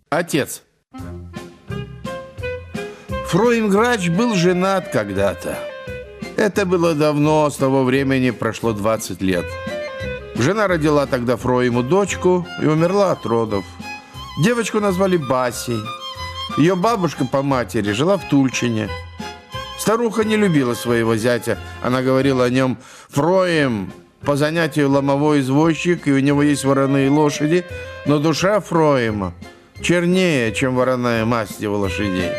Отец. Фроим Грач был женат когда-то. Это было давно, с того времени прошло 20 лет. Жена родила тогда Фроиму дочку и умерла от родов. Девочку назвали Басей. Ее бабушка по матери жила в Тульчине. Старуха не любила своего зятя. Она говорила о нем: «Фроим по занятию ломовой извозчик, и у него есть вороные лошади, но душа Фроима чернее, чем вороная масть его лошадей».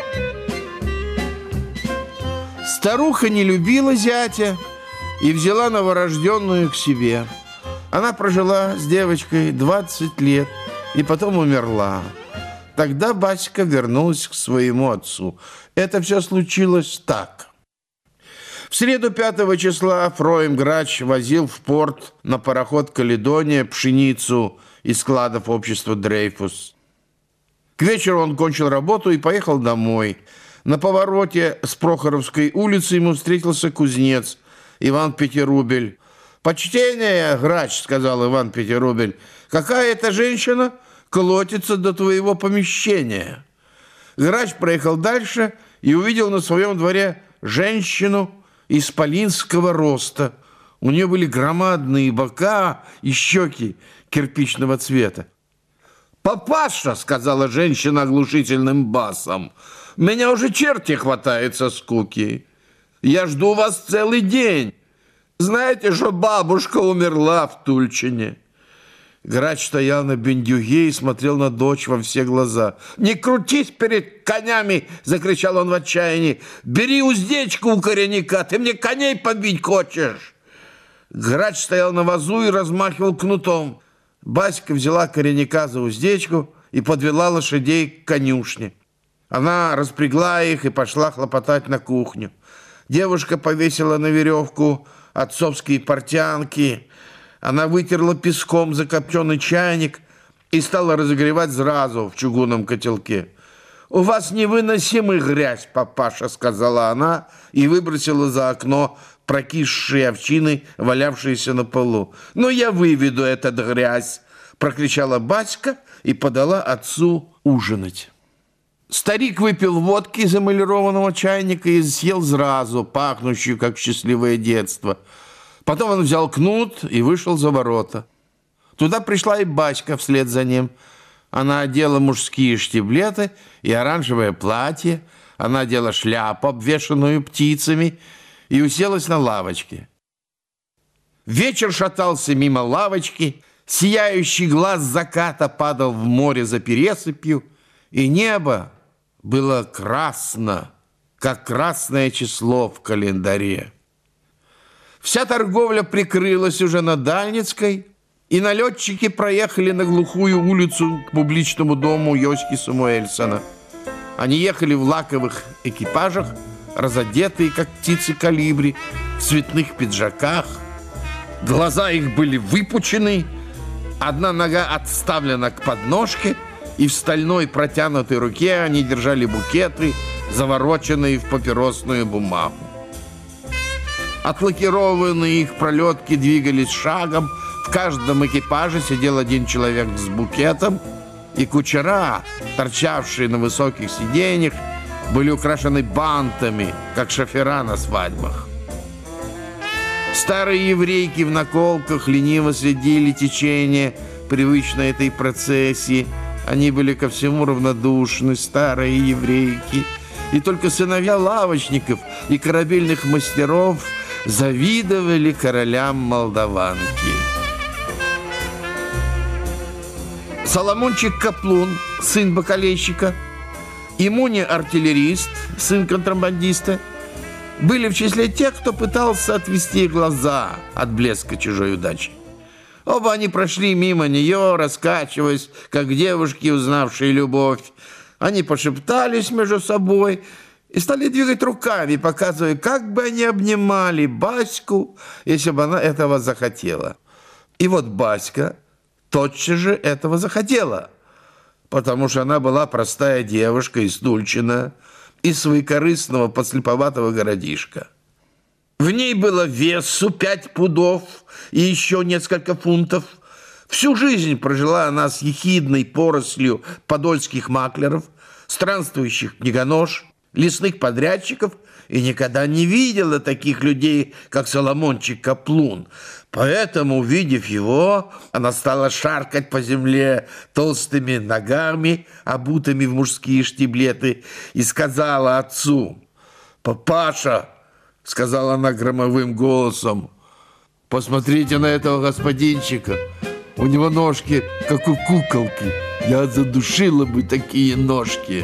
Старуха не любила зятя и взяла новорожденную к себе. Она прожила с девочкой 20 лет и потом умерла. Тогда Баська вернулась к своему отцу. Это все случилось так. В среду 5 числа Фроим Грач возил в порт на пароход «Каледония» пшеницу из складов общества «Дрейфус». К вечеру он кончил работу и поехал домой. На повороте с Прохоровской улицы ему встретился кузнец Иван Пятирубель. «Почтение, Грач, — сказал Иван Пятирубель, — какая-то женщина колотится до твоего помещения». Грач проехал дальше и увидел на своем дворе женщину исполинского роста. У нее были громадные бока и щеки кирпичного цвета. «Папаша, — сказала женщина оглушительным басом, — меня уже черти хватает со скуки. Я жду вас целый день. Знаете, что бабушка умерла в Тульчине?» Грач стоял на бендюге и смотрел на дочь во все глаза. «Не крутись перед конями! — закричал он в отчаянии. — Бери уздечку у коренника! Ты мне коней побить хочешь!» Грач стоял на вазу и размахивал кнутом. Баська взяла коренника за уздечку и подвела лошадей к конюшне. Она распрягла их и пошла хлопотать на кухню. Девушка повесила на веревку отцовские портянки. Она вытерла песком закопченный чайник и стала разогревать зразу в чугунном котелке. «У вас невыносимая грязь, папаша, — сказала она и выбросила за окно прокисшие овчины, валявшиеся на полу. «Ну, я выведу эту грязь!» — прокричала Баська и подала отцу ужинать. Старик выпил водки из эмалированного чайника и съел зразу, пахнущую, как счастливое детство. Потом он взял кнут и вышел за ворота. Туда пришла и Баська вслед за ним. Она одела мужские штиблеты и оранжевое платье. Она одела шляпу, обвешанную птицами, и уселась на лавочке. Вечер шатался мимо лавочки, сияющий глаз заката падал в море за пересыпью, и небо было красно, как красное число в календаре. Вся торговля прикрылась уже на Дальницкой, и налетчики проехали на глухую улицу к публичному дому Йоськи Самуэльсона. Они ехали в лаковых экипажах, разодетые, как птицы колибри, в цветных пиджаках. Глаза их были выпучены, одна нога отставлена к подножке, и в стальной протянутой руке они держали букеты, завороченные в папиросную бумагу. Отлакированные их пролетки двигались шагом, в каждом экипаже сидел один человек с букетом, и кучера, торчавшие на высоких сиденьях, были украшены бантами, как шофера на свадьбах. Старые еврейки в наколках лениво следили течение привычной этой процессии. Они были ко всему равнодушны, старые еврейки, и только сыновья лавочников и корабельных мастеров завидовали королям Молдаванки. Соломончик Каплун, сын бакалейщика, и Муня артиллерист, сын контрабандиста, были в числе тех, кто пытался отвести глаза от блеска чужой удачи. Оба они прошли мимо нее, раскачиваясь, как девушки, узнавшие любовь. Они пошептались между собой и стали двигать руками, показывая, как бы они обнимали Баську, если бы она этого захотела. И вот Баська тотчас же этого захотела, потому что она была простая девушка из Тульчина, из своекорыстного подслеповатого городишка. В ней было весу 5 пудов и еще несколько фунтов. Всю жизнь прожила она с ехидной порослью подольских маклеров, странствующих книгонож, лесных подрядчиков и никогда не видела таких людей, как Соломончик Каплун. Поэтому, увидев его, она стала шаркать по земле толстыми ногами, обутыми в мужские штиблеты, и сказала отцу: «Папаша», — сказала она громовым голосом, — «посмотрите на этого господинчика. У него ножки, как у куколки. Я задушила бы такие ножки».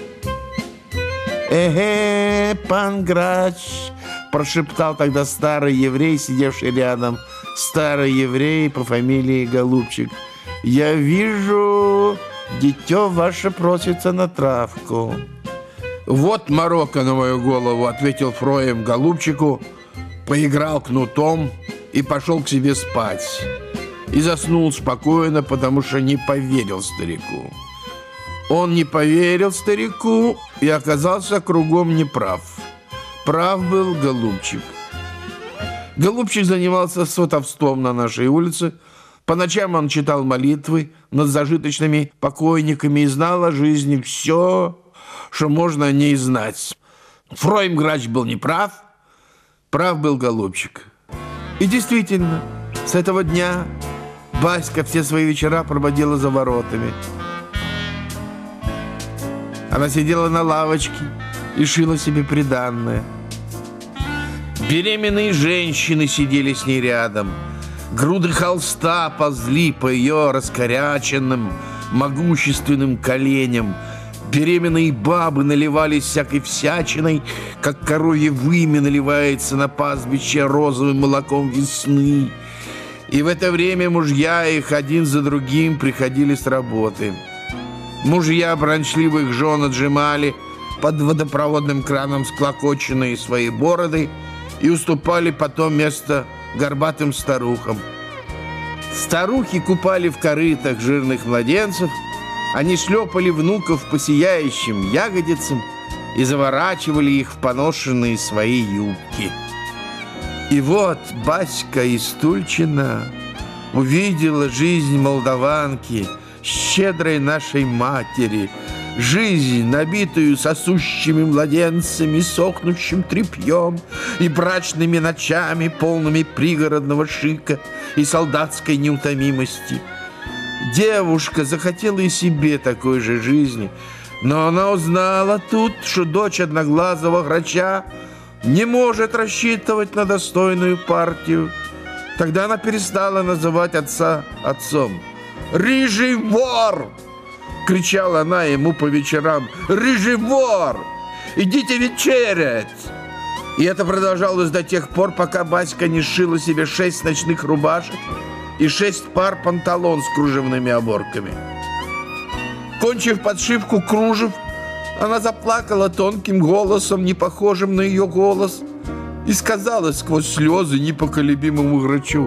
«Эге, пан Грач», — прошептал тогда старый еврей, сидевший рядом, старый еврей по фамилии Голубчик, «я вижу, дитё ваше просится на травку». «Вот морока на мою голову», — ответил Фроем Голубчику, поиграл кнутом и пошел к себе спать. И заснул спокойно, потому что не поверил старику. Он не поверил старику и оказался кругом неправ. Прав был Голубчик. Голубчик занимался сватовством на нашей улице. По ночам он читал молитвы над зажиточными покойниками и знал о жизни все, что можно о ней знать. Фроем Грач был неправ, прав был Голубчик. И действительно, с этого дня Баська все свои вечера проводила за воротами. Она сидела на лавочке и шила себе приданное. Беременные женщины сидели с ней рядом. Груды холста ползли по ее раскоряченным, могущественным коленям. Беременные бабы наливались всякой всячиной, как коровье вымя наливается на пастбище розовым молоком весны. И в это время мужья их один за другим приходили с работы. Мужья брончливых жен отжимали под водопроводным краном склокоченные свои бороды и уступали потом место горбатым старухам. Старухи купали в корытах жирных младенцев, они шлепали внуков по сияющим ягодицам и заворачивали их в поношенные свои юбки. И вот Баська из Тульчина увидела жизнь молдаванки, щедрой нашей матери, жизнь, набитую сосущими младенцами, сохнущим тряпьем и брачными ночами, полными пригородного шика и солдатской неутомимости. Девушка захотела и себе такой же жизни, но она узнала тут, что дочь одноглазого Грача не может рассчитывать на достойную партию. Тогда она перестала называть отца отцом. «Рыжий вор!» — кричала она ему по вечерам. «Рыжий вор! Идите вечерять!» И это продолжалось до тех пор, пока Баська не сшила себе 6 ночных рубашек и 6 пар панталон с кружевными оборками. Кончив подшивку кружев, она заплакала тонким голосом, не похожим на ее голос, и сказала сквозь слезы непоколебимому Грачу: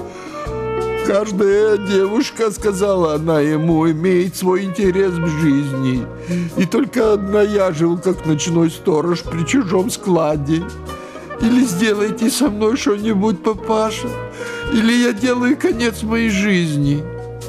«Каждая девушка, — сказала она ему, — имеет свой интерес в жизни, и только одна я жил, как ночной сторож при чужом складе. Или сделайте со мной что-нибудь, папаша, или я делаю конец моей жизни».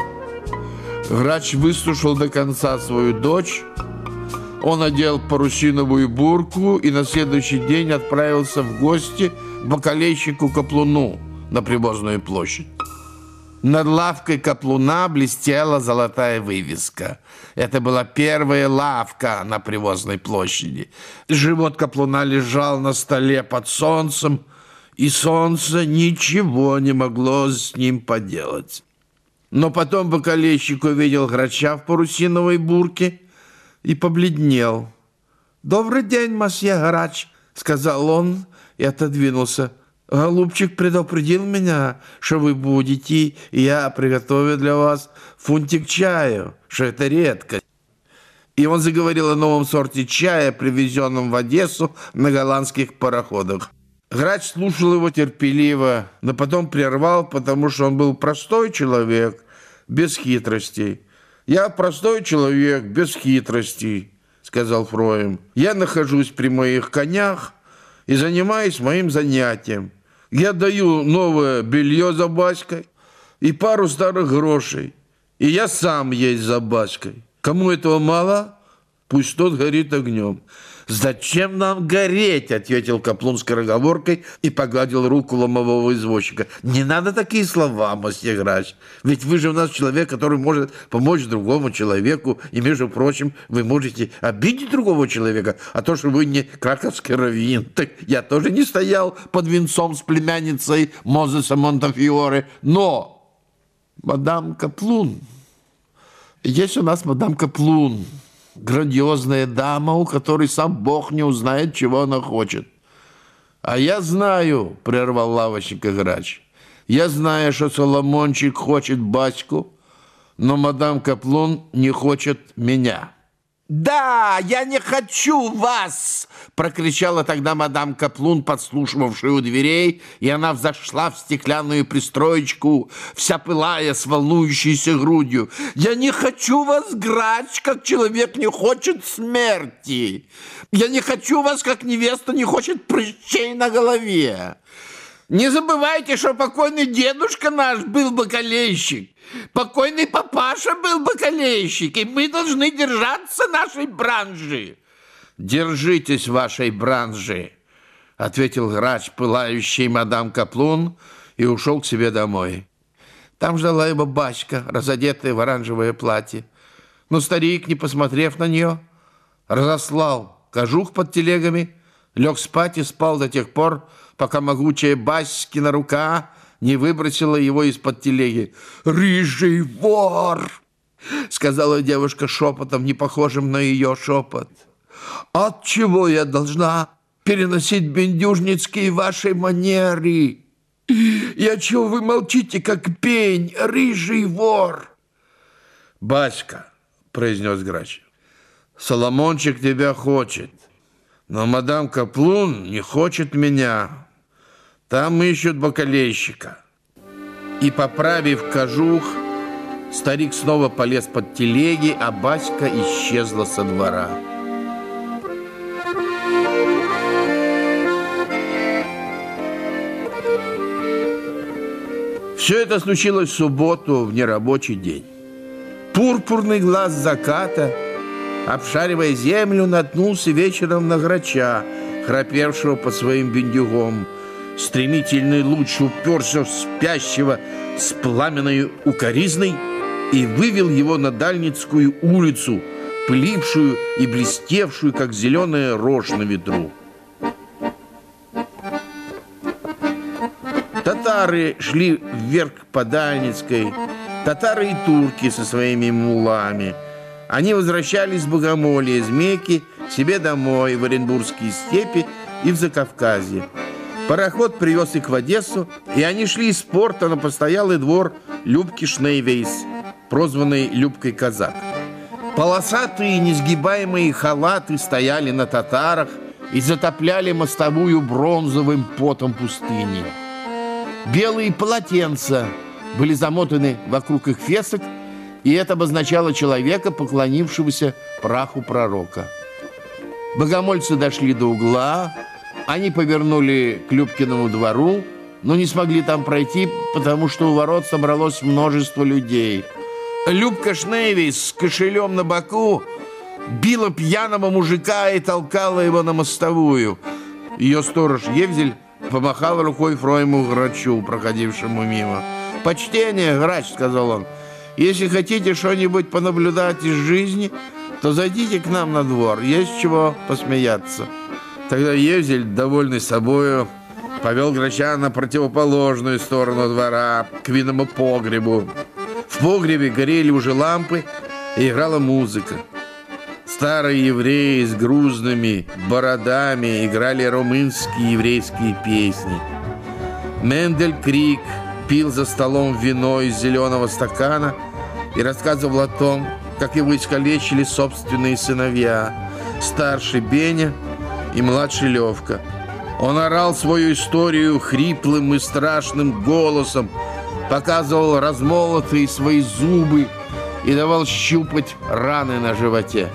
Грач выслушал до конца свою дочь. Он одел парусиновую бурку и на следующий день отправился в гости к бакалейщику Каплуну на Привозную площадь. Над лавкой Каплуна блестела золотая вывеска. Это была первая лавка на Привозной площади. Живот Каплуна лежал на столе под солнцем, и солнце ничего не могло с ним поделать. Но потом бакалейщик увидел Грача в парусиновой бурке и побледнел. «Добрый день, мосье Грач», — сказал он и отодвинулся. «Голубчик предупредил меня, что вы будете, и я приготовил для вас фунтик чаю, что это редко». И он заговорил о новом сорте чая, привезенном в Одессу на голландских пароходах. Грач слушал его терпеливо, но потом прервал, потому что он был простой человек, без хитростей. «Я простой человек, без хитростей», — сказал Фроем. «Я нахожусь при моих конях и занимаюсь моим занятием. Я даю новое белье за Баськой. и пару старых грошей. И я сам есть за Баськой. Кому этого мало, пусть тот горит огнем». «Зачем нам гореть?» — ответил Каплун скороговоркой и погладил руку ломового извозчика. «Не надо такие слова, мосье Грач. Ведь вы же у нас человек, который может помочь другому человеку. И, между прочим, вы можете обидеть другого человека. А то, что вы не краковский раввин, так я тоже не стоял под венцом с племянницей Мозеса Монтефиоре. Но, мадам Каплун, есть у нас мадам Каплун, грандиозная дама, у которой сам Бог не узнает, чего она хочет». «А я знаю», — прервал лавочника Грач, «я знаю, что Соломончик хочет Баську, но мадам Каплун не хочет меня». «Да, я не хочу вас!» — прокричала тогда мадам Каплун, подслушивавшая у дверей, и она взошла в стеклянную пристроечку, вся пылая с волнующейся грудью. «Я не хочу вас, Грач, как человек не хочет смерти! Я не хочу вас, как невеста не хочет прыщей на голове! Не забывайте, что покойный дедушка наш был бакалейщик, покойный папаша был бакалейщик, и мы должны держаться нашей бранжи». «Держитесь вашей бранжи», — ответил Грач, пылающий мадам Каплун, и ушел к себе домой. Там ждала его Баська, разодетая в оранжевое платье. Но старик, не посмотрев на нее, разослал кожух под телегами, лег спать и спал до тех пор, пока могучая Баськина рука не выбросила его из-под телеги. «Рыжий вор!» — сказала девушка шепотом, не похожим на ее шепот. «Отчего я должна переносить бендюжницкие ваши манеры? И отчего вы молчите, как пень, рыжий вор?» «Баська», — произнес Грач, — «Соломончик тебя хочет, но мадам Каплун не хочет меня. Там ищут бакалейщика». И, поправив кожух, старик снова полез под телеги, а Баська исчезла со двора. Все это случилось в субботу, в нерабочий день. Пурпурный глаз заката, обшаривая землю, наткнулся вечером на Грача, храпевшего под своим бендюгом. Стремительный луч уперся в спящего с пламенной укоризной и вывел его на Дальницкую улицу, пылившую и блестевшую, как зеленая рожь на ветру. Татары шли вверх по Дальницкой, татары и турки со своими мулами. Они возвращались с богомолья из Мекки себе домой, в Оренбургские степи и в Закавказье. Пароход привез их в Одессу, и они шли из порта на постоялый двор Любки Шнейвейс, прозванной Любкой Казак. Полосатые несгибаемые халаты стояли на татарах и затопляли мостовую бронзовым потом пустыни. Белые полотенца были замотаны вокруг их фесок, и это обозначало человека, поклонившегося праху пророка. Богомольцы дошли до угла, они повернули к Любкиному двору, но не смогли там пройти, потому что у ворот собралось множество людей. Любка Шнейвейс с кошелем на боку била пьяного мужика и толкала его на мостовую. Ее сторож Евзель помахал рукой Фройму Грачу, проходившему мимо. «Почтение, Грач», — сказал он, — «если хотите что-нибудь понаблюдать из жизни, то зайдите к нам на двор, есть чего посмеяться». Тогда Евзель, довольный собою, повел Грача на противоположную сторону двора, к винному погребу. В погребе горели уже лампы, и играла музыка. Старые евреи с грузными бородами играли румынские еврейские песни. Мендель Крик пил за столом вино из зеленого стакана и рассказывал о том, как его искалечили собственные сыновья, старший Беня и младший Левка. Он орал свою историю хриплым и страшным голосом, показывал размолотые свои зубы и давал щупать раны на животе.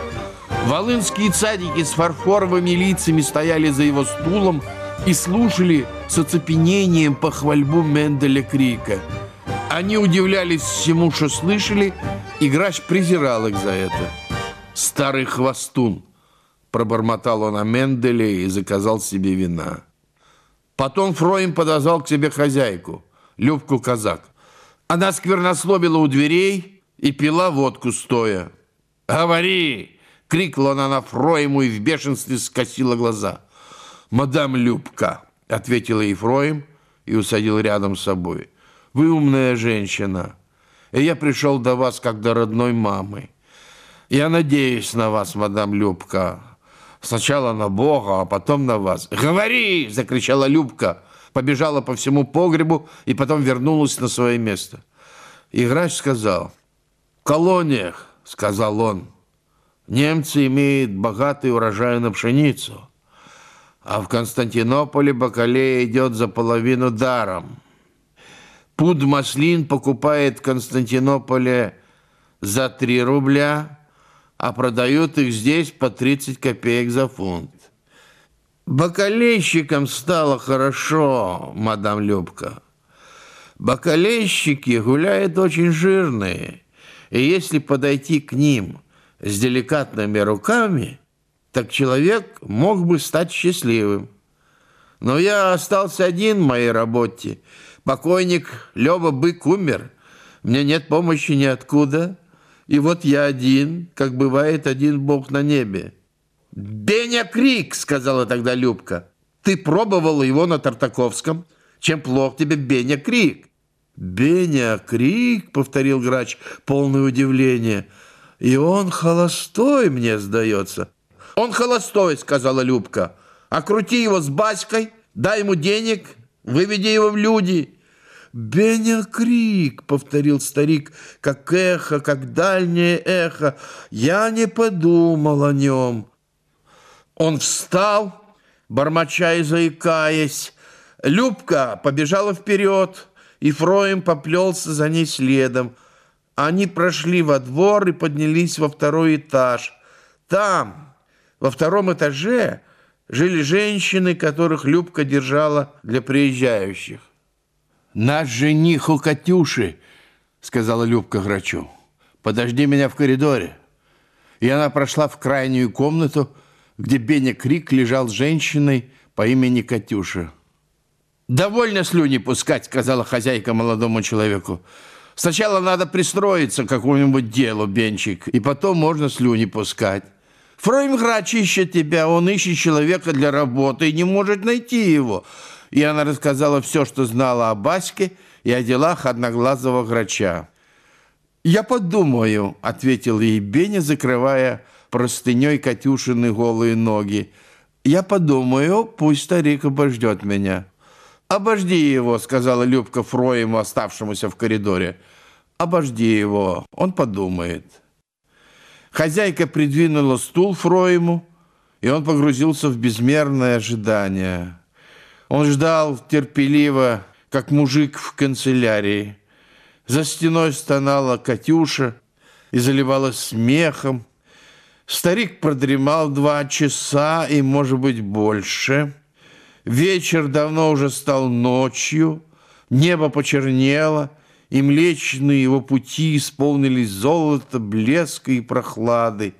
Волынские цадики с фарфоровыми лицами стояли за его стулом и слушали с оцепенением похвальбу Менделя Крика. Они удивлялись всему, что слышали, и Грач презирал их за это. «Старый хвостун!» – пробормотал он о Менделе и заказал себе вина. Потом Фроем подозвал к себе хозяйку, Любку Казак. Она сквернословила у дверей и пила водку стоя. «Говори!» – крикнула она на Фроему и в бешенстве скосила глаза. «Мадам Любка!» – ответила ей Фроем и усадил рядом с собой. «Вы умная женщина, и я пришел до вас как до родной мамы. Я надеюсь на вас, мадам Любка. Сначала на Бога, а потом на вас». «Говори!» – закричала Любка, побежала по всему погребу и потом вернулась на свое место. И Грач сказал: «В колониях, – сказал он, – немцы имеют богатый урожай на пшеницу, а в Константинополе бакалея идет за половину даром. Пуд маслин покупает в Константинополе за 3 рубля, а продают их здесь по 30 копеек за фунт. Бакалейщикам стало хорошо, мадам Любка. Бакалейщики гуляют очень жирные, и если подойти к ним с деликатными руками, так человек мог бы стать счастливым. Но я остался один в моей работе. Покойник Лёва Бык умер, мне нет помощи ниоткуда, и вот я один, как бывает один Бог на небе». «Беня Крик!» – сказала тогда Любка. «Ты пробовал его на Тартаковском? Чем плох тебе Беня Крик?» «Беня Крик!» – повторил Грач, полное удивление. «И он холостой, мне сдается». «Он холостой!» – сказала Любка. «Окрути его с Баськой, дай ему денег, выведи его в люди». «Беня Крик!» – повторил старик, как эхо, как дальнее эхо. «Я не подумал о нем». Он встал, бормоча и заикаясь. Любка побежала вперед, и Фроем поплелся за ней следом. Они прошли во двор и поднялись во 2-й этаж. Там, во 2-м этаже, жили женщины, которых Любка держала для приезжающих. «Наш жених у Катюши», – сказала Любка Грачу. «Подожди меня в коридоре». И она прошла в крайнюю комнату, где Беня Крик лежал с женщиной по имени Катюша. «Довольно слюни пускать», – сказала хозяйка молодому человеку. «Сначала надо пристроиться к какому-нибудь делу, Бенчик, и потом можно слюни пускать. Фроем Грач ищет тебя, он ищет человека для работы и не может найти его». И она рассказала все, что знала о Баське и о делах одноглазого Грача. «Я подумаю», – ответил ей Беня, закрывая простыней Катюшины голые ноги. «Я подумаю, пусть старик обождет меня». «Обожди его», – сказала Любка Фроему, оставшемуся в коридоре. «Обожди его, он подумает». Хозяйка придвинула стул Фроему, и он погрузился в безмерное ожидание. Он ждал терпеливо, как мужик в канцелярии. За стеной стонала Катюша и заливалась смехом. Старик продремал 2 часа и, может быть, больше. Вечер давно уже стал ночью, небо почернело, и Млечные его пути исполнились золота, блеска и прохлады.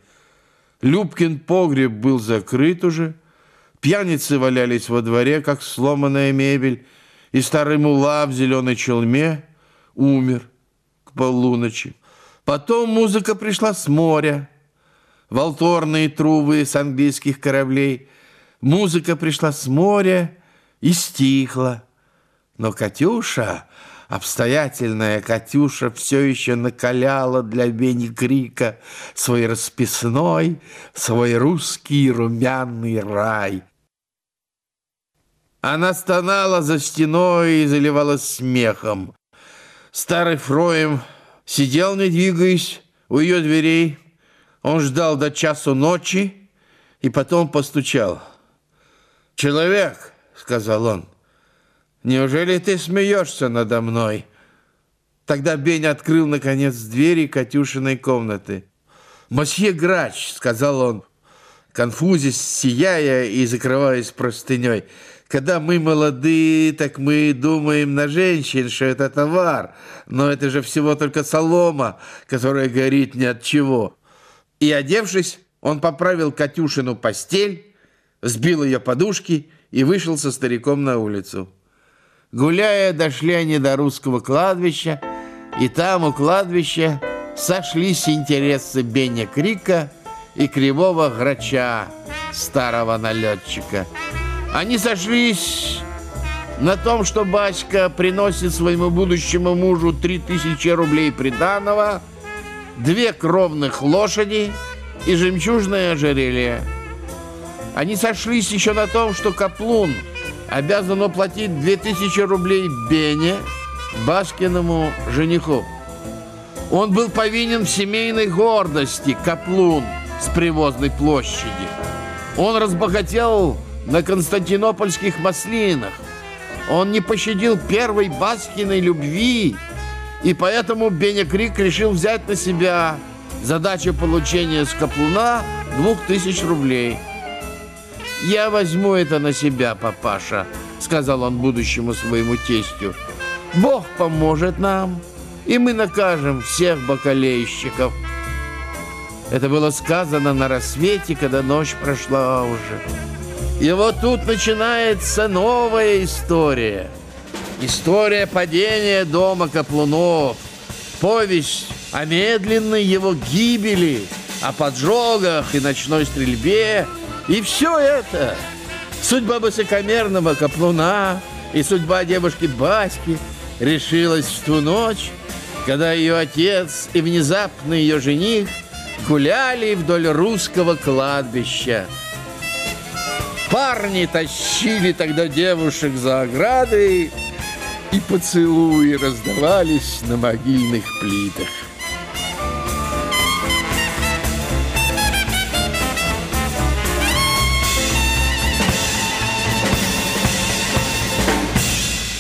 Любкин погреб был закрыт уже, пьяницы валялись во дворе, как сломанная мебель, и старый мулла в зеленой челме умер к полуночи. Потом музыка пришла с моря, волторные трубы с английских кораблей. Музыка пришла с моря и стихла. Но Катюша, обстоятельная Катюша, все еще накаляла для Бени Крика свой расписной, свой русский румяный рай. Она стонала за стеной и заливалась смехом. Старый Фроем сидел, не двигаясь, у ее дверей. Он ждал до часу ночи и потом постучал. «Человек», — сказал он, — «неужели ты смеешься надо мной?» Тогда Беня открыл, наконец, двери Катюшиной комнаты. «Мосье Грач», — сказал он, конфузясь, сияя и закрываясь простыней. Когда мы молоды, так мы думаем на женщин, что это товар, но это же всего только солома, которая горит ни от чего. И, одевшись, он поправил Катюшину постель, сбил ее подушки и вышел со стариком на улицу. Гуляя, дошли они до русского кладбища, и там у кладбища сошлись интересы Беня Крика и Кривого Грача, старого налетчика. Они сошлись на том, что Баська приносит своему будущему мужу 3000 рублей приданого, 2 кровных лошади и жемчужное ожерелье. Они сошлись еще на том, что Каплун обязан уплатить 2000 рублей Бене, Баскиному жениху. Он был повинен в семейной гордости, Каплун, с Привозной площади. Он разбогател на константинопольских маслинах. Он не пощадил первой Баскиной любви, и поэтому Беня Крик решил взять на себя задачу получения с Каплуна 2000 рублей. «Я возьму это на себя, папаша», — сказал он будущему своему тестю. «Бог поможет нам, и мы накажем всех бакалейщиков». Это было сказано на рассвете, когда ночь прошла уже. И вот тут начинается новая история. История падения дома Каплунов. Повесть о медленной его гибели, о поджогах и ночной стрельбе. И все это, судьба высокомерного Каплуна и судьба девушки Баськи решилась в ту ночь, когда ее отец и внезапно ее жених гуляли вдоль русского кладбища. Парни тащили тогда девушек за оградой, и поцелуи раздавались на могильных плитах.